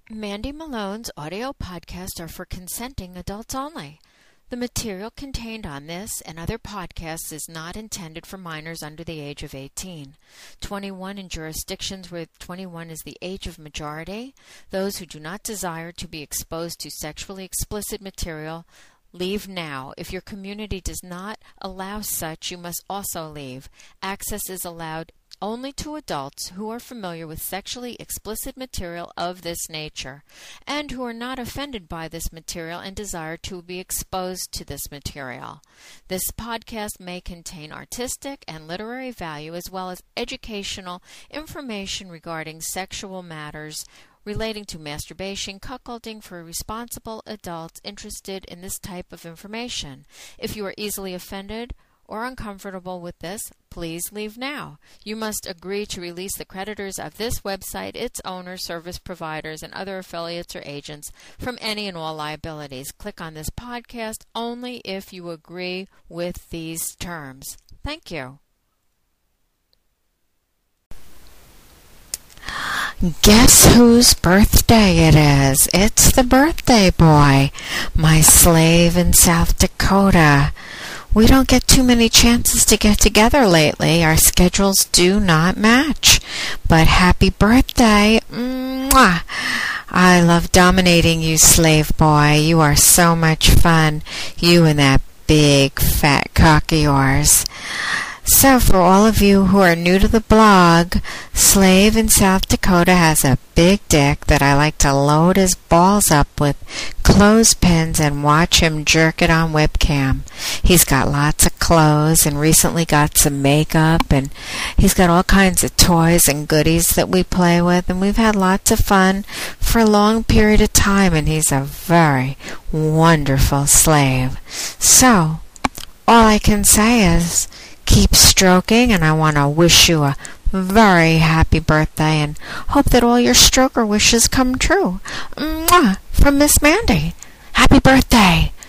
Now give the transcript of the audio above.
Mandy Malone's audio podcasts are for consenting adults only. The material contained on this and other podcasts is not intended for minors under the age of 18. 21 in jurisdictions where 21 is the age of majority. Those who do not desire to be exposed to sexually explicit material, leave now. If your community does not allow such, you must also leave. Access is allowed only to adults who are familiar with sexually explicit material of this nature and who are not offended by this material and desire to be exposed to this material. This podcast may contain artistic and literary value as well as educational information regarding sexual matters relating to masturbation, cuckolding for responsible adults interested in this type of information. If you are easily offended or uncomfortable with this, please leave now. You must agree to release the creditors of this website, its owners, service providers, and other affiliates or agents from any and all liabilities. Click on this podcast only if you agree with these terms. Thank you. Guess whose birthday it is? It's the birthday boy, my slave in South Dakota. We don't get too many chances to get together lately. Our schedules do not match. But happy birthday. Mwah! I love dominating you, slave boy. You are so much fun. You and that big fat cock of yours. So for all of you who are new to the blog, Slave in South Dakota has a big dick that I like to load his balls up with clothespins and watch him jerk it on webcam. He's got lots of clothes and recently got some makeup, and he's got all kinds of toys and goodies that we play with, and we've had lots of fun for a long period of time, and he's a very wonderful slave. So, all I can say is keep stroking, and I want to wish you a very happy birthday and hope that all your stroker wishes come true. Mwah! From Miss Mandy. Happy birthday!